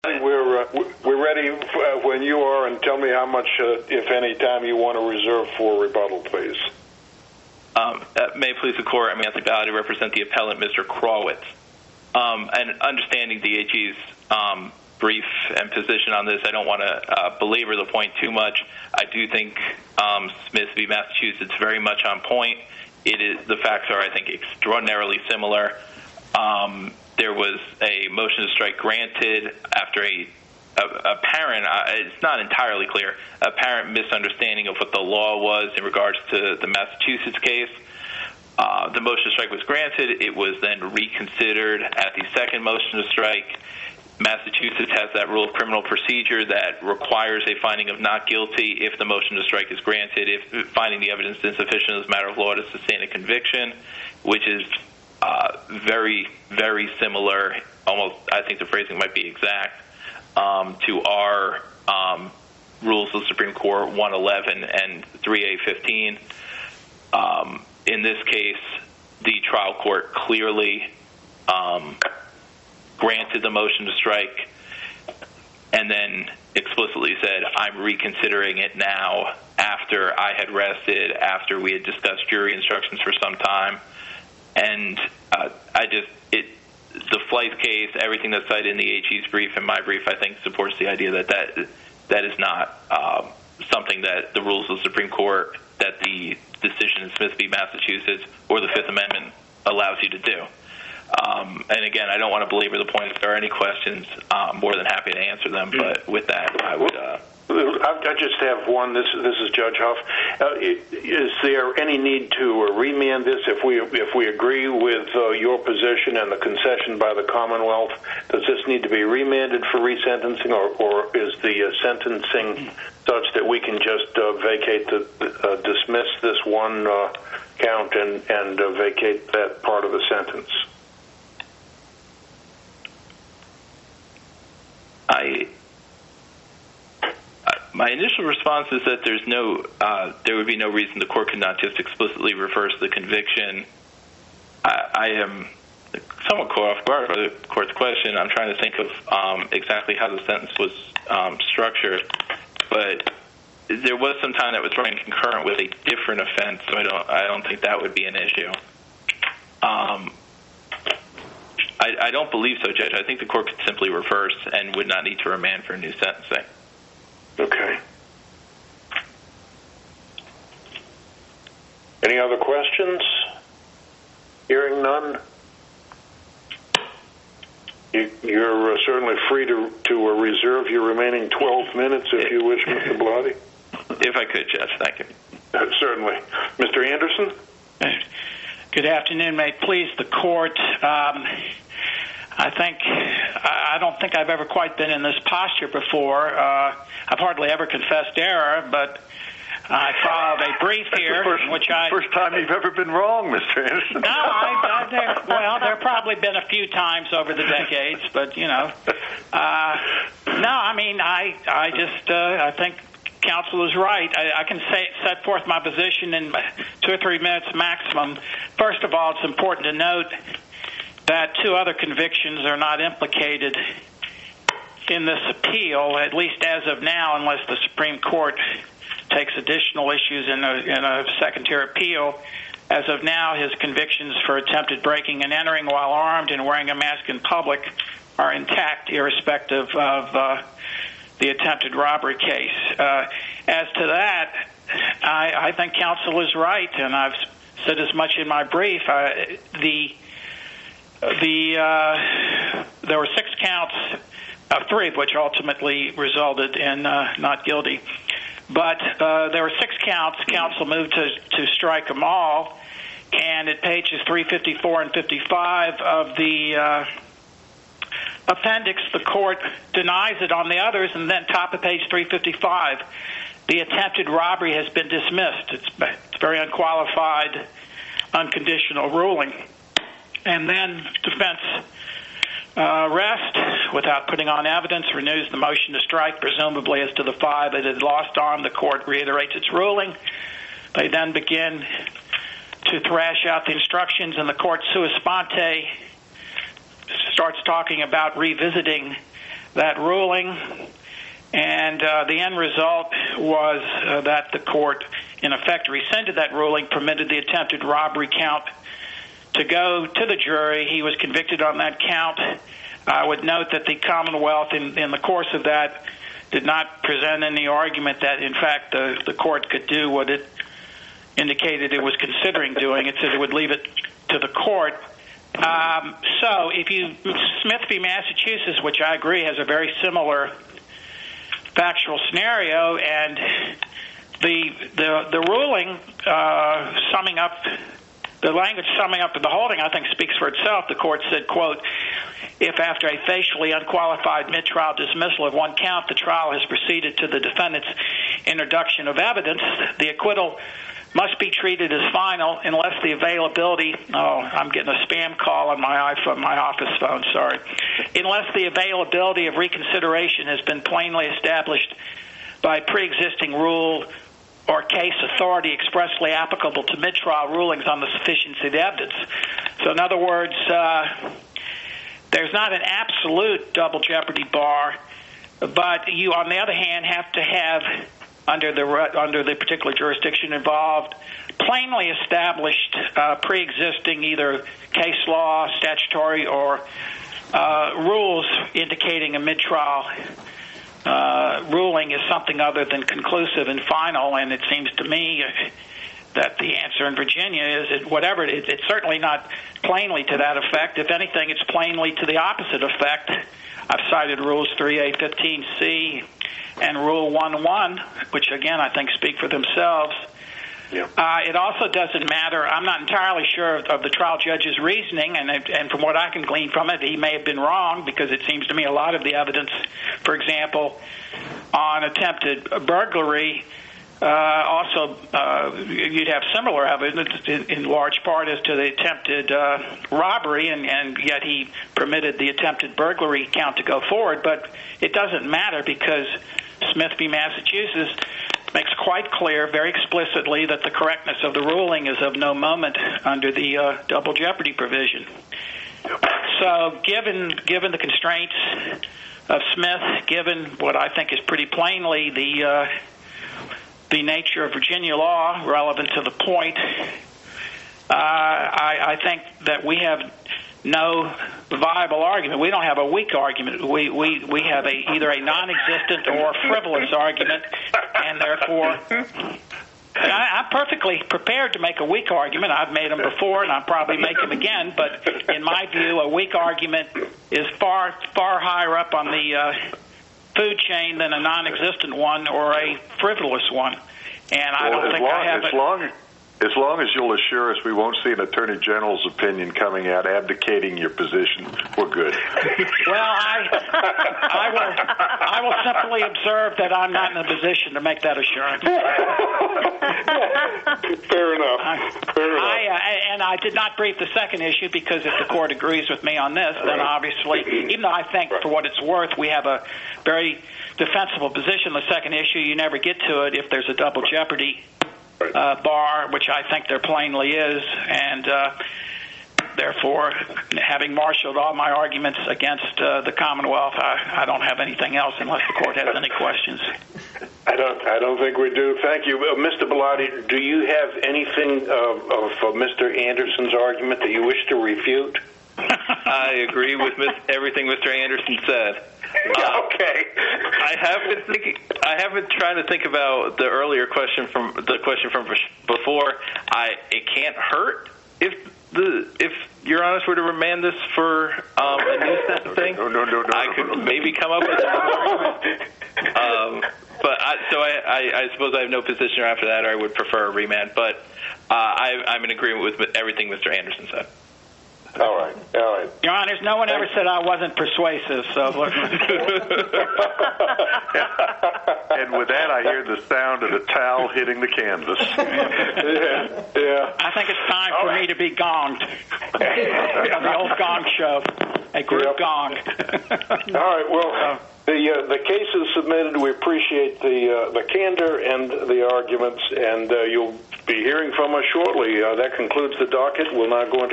We're ready when you are, and tell me how much, if any, time you want to reserve for rebuttal, please. May it please the Court, I'm Anthony Ballard, to represent the appellant, Mr. Krawitz. And understanding the AG's brief and position on this, I don't want to belabor the point too much. I do think Smith v. Massachusetts very much on point. The facts are, I think, extraordinarily similar. There was a motion to strike granted after a apparent, it's not entirely clear, apparent misunderstanding of what the law was in regards to the Massachusetts case. The motion to strike was granted. It was then reconsidered at the second motion to strike. Massachusetts has that rule of criminal procedure that requires a finding of not guilty if the motion to strike is granted, if finding the evidence insufficient as a matter of law to sustain a conviction, which is very, very similar, almost, I think the phrasing might be exact, to our rules of the Supreme Court 111 and 3A15. In this case, the trial court clearly granted the motion to strike and then explicitly said, I'm reconsidering it now after I had rested, after we had discussed jury instructions for some time. And the Flight case, everything that's cited in the AG's brief and my brief, I think supports the idea that is not something that the rules of the Supreme Court, that the decision in Smith v. Massachusetts or the Fifth Amendment allows you to do. And again, I don't want to belabor the point. If there are any questions, I'm more than happy to answer them. But with that, I would... I just have one. This is Judge Huff. Is there any need to remand this if we agree with your position and the concession by the Commonwealth? Does this need to be remanded for resentencing, or is the sentencing such that we can just dismiss this one count and vacate that part of the sentence? My initial response is that there would be no reason the court could not just explicitly reverse the conviction. I am somewhat caught off guard by the court's question. I'm trying to think of exactly how the sentence was structured, but there was some time that was running concurrent with a different offense, so I don't think that would be an issue. I don't believe so, Judge. I think the court could simply reverse and would not need to remand for a new sentencing. Okay. Any other questions? Hearing none? You're certainly free to reserve your remaining 12 minutes if you wish, Mr. Bloody. If I could, Judge. Thank you. Certainly. Mr. Anderson? Good afternoon. May it please the court. I don't think I've ever quite been in this posture before. I've hardly ever confessed error, but I filed a brief here. First time you've ever been wrong, Mr. Anderson. No, there have probably been a few times over the decades, but, I think counsel is right. I can set forth my position in 2 or 3 minutes maximum. First of all, it's important to note that 2 other convictions are not implicated in this appeal, at least as of now, unless the Supreme Court takes additional issues in a second-tier appeal. As of now, his convictions for attempted breaking and entering while armed and wearing a mask in public are intact, irrespective of the attempted robbery case. As to that, I think counsel is right, and I've said as much in my brief. There were 6 counts, 3 of which ultimately resulted in not guilty. But there were 6 counts. Counsel moved to strike them all. And at pages 354 and 55 of the appendix, the court denies it on the others. And then top of page 355, the attempted robbery has been dismissed. It's very unqualified, unconditional ruling. And then defense rests without putting on evidence, renews the motion to strike, presumably as to the 5 that had lost on. The court reiterates its ruling. They then begin to thrash out the instructions, and the court sua sponte starts talking about revisiting that ruling, and the end result was that the court, in effect, rescinded that ruling, permitted the attempted robbery count to go to the jury. He was convicted on that count. I would note that the Commonwealth, in the course of that, did not present any argument that, in fact, the court could do what it indicated it was considering doing. It said it would leave it to the court. So if Smith v. Massachusetts, which I agree has a very similar factual scenario, and the ruling summing up, the language summing up the holding, I think speaks for itself. The court said, quote, if after a facially unqualified mid-trial dismissal of one count, the trial has proceeded to the defendant's introduction of evidence, the acquittal must be treated as final unless the availability, I'm getting a spam call on my iPhone, my office phone, sorry. Unless the availability of reconsideration has been plainly established by pre-existing rule or case authority expressly applicable to mid-trial rulings on the sufficiency of the evidence. So in other words, there's not an absolute double jeopardy bar, but you, on the other hand, have to have, under the particular jurisdiction involved, plainly established pre-existing either case law, statutory, or rules indicating a mid-trial ruling is something other than conclusive and final. And it seems to me that the answer in Virginia is whatever. It's certainly not plainly to that effect. If anything, it's plainly to the opposite effect. I've cited Rules 3A, 15C, and Rule 1.1, which, again, I think speak for themselves. Yeah. It also doesn't matter. I'm not entirely sure of the trial judge's reasoning, and from what I can glean from it, he may have been wrong, because it seems to me a lot of the evidence, for example, on attempted burglary, also you'd have similar evidence in large part as to the attempted robbery, and yet he permitted the attempted burglary count to go forward. But it doesn't matter, because Smith v. Massachusetts makes quite clear very explicitly that the correctness of the ruling is of no moment under the double jeopardy provision. So given the constraints of Smith, given what I think is pretty plainly the nature of Virginia law relevant to the point, I think that we have no viable argument. We don't have a weak argument. We have either a non-existent or frivolous argument, and therefore I'm perfectly prepared to make a weak argument. I've made them before, and I'll probably make them again, but in my view, a weak argument is far higher up on the food chain than a non-existent one or a frivolous one. And I don't think I have it. As long as you'll assure us we won't see an Attorney General's opinion coming out abdicating your position, we're good. Well, I will simply observe that I'm not in a position to make that assurance. Fair enough. And I did not brief the second issue, because if the court agrees with me on this, then obviously, even though I think for what it's worth we have a very defensible position, the second issue, you never get to it if there's a double jeopardy bar, which I think there plainly is, and therefore, having marshaled all my arguments against the Commonwealth, I don't have anything else unless the court has any questions. I don't think we do. Thank you. Mr. Bellotti, do you have anything of Mr. Anderson's argument that you wish to refute? I agree with everything Mr. Anderson said. Okay. I have been trying to think about the earlier question from before. It can't hurt if Your Honor were to remand this for a new sentencing. No. I could maybe come up with an argument. I suppose I have no position after that, or I would prefer a remand. But I'm in agreement with everything Mr. Anderson said. All right. Your Honor, no one ever said I wasn't persuasive, so look. And with that, I hear the sound of the towel hitting the canvas. Yeah. I think it's time for me to be gonged. The old gong show. A group gong. All right, well, the case is submitted. We appreciate the candor and the arguments, and you'll be hearing from us shortly. That concludes the docket. We'll now go into